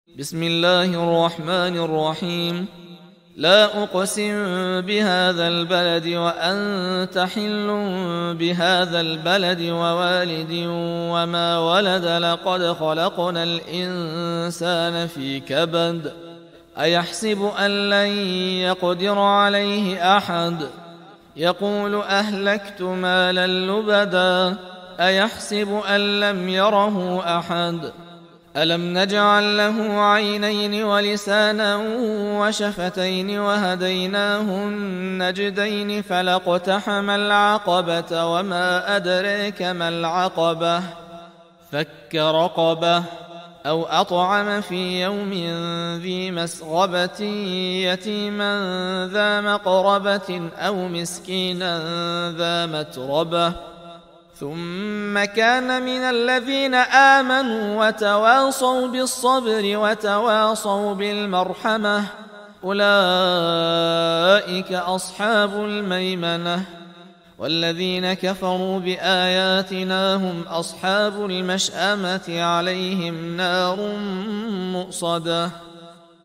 بسم الله الرحمن الرحيم. لا أقسم بهذا البلد وأنت حل بهذا البلد ووالد وما ولد لقد خلقنا الإنسان في كبد أيحسب أن لن يقدر عليه أحد يقول أهلكت مالا لبدا أيحسب أن لم يره أحد ألم نجعل له عينين ولسانا وشفتين وهديناه النجدين فلاقتحم العقبة وما أدريك ما العقبة فك رقبة أو أطعم في يوم ذي مسغبة يتيما ذا مقربة أو مسكينا ذا متربة ثم كان من الذين آمنوا وتواصوا بالصبر وتواصوا بالمرحمة أولئك أصحاب الميمنة والذين كفروا بآياتنا هم أصحاب المشأمة عليهم نار مؤصدة.